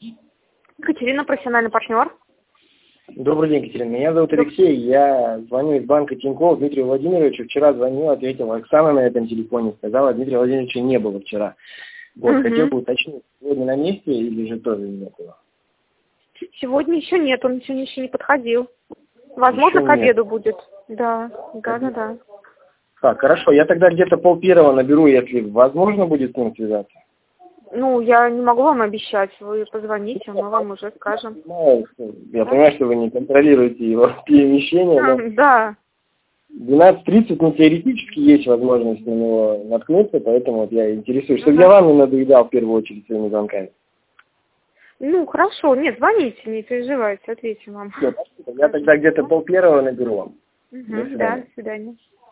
Екатерина, профессиональный партнер. Добрый день, Екатерина. Меня зовут Алексей. Я звоню из банка Тинькофф Дмитрию Владимировичу. Вчера звонил, ответила Оксана на этом телефоне. Сказала, Дмитрия Владимировича не было вчера. Вот, хотел бы уточнить, сегодня на месте или же тоже не было? Сегодня еще нет, он сегодня еще не подходил. Возможно, Еще к обеду будет. Да. Так, хорошо. Я тогда где-то 12:30 наберу, если возможно будет с ним связаться. Ну, я не могу вам обещать. Вы позвоните, мы вам уже скажем. Я понимаю, что вы не контролируете его перемещение, но Да. 12:30, ну, теоретически есть возможность на него наткнуться, поэтому вот я интересуюсь, чтобы я вам не надоедал в первую очередь своими звонками. Ну, хорошо. Нет, звоните, не переживайте, ответим вам. Все, я тогда где-то 12:30 наберу вам. Да, до свидания.